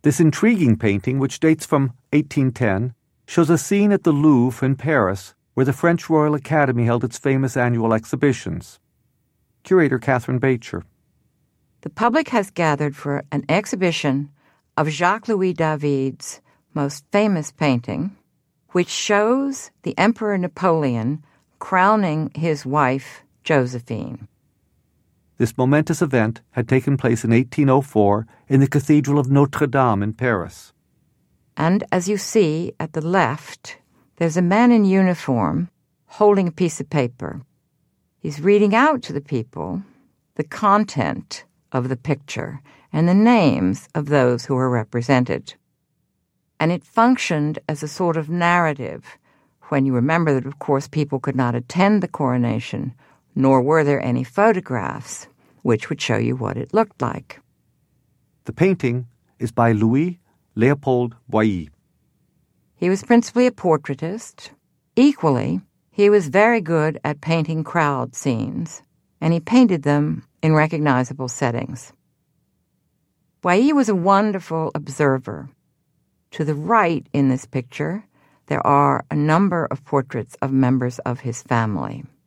This intriguing painting, which dates from 1810, shows a scene at the Louvre in Paris where the French Royal Academy held its famous annual exhibitions. Curator Catherine Bacher. The public has gathered for an exhibition of Jacques-Louis David's most famous painting, which shows the Emperor Napoleon crowning his wife, Josephine. This momentous event had taken place in 1804 in the Cathedral of Notre Dame in Paris. And as you see at the left, there's a man in uniform holding a piece of paper. He's reading out to the people the content of the picture and the names of those who are represented. And it functioned as a sort of narrative when you remember that, of course, people could not attend the coronation, nor were there any photographs which would show you what it looked like. The painting is by Louis Léopold Boilly. He was principally a portraitist. Equally, he was very good at painting crowd scenes, and he painted them in recognizable settings. Boilly was a wonderful observer. To the right in this picture, there are a number of portraits of members of his family.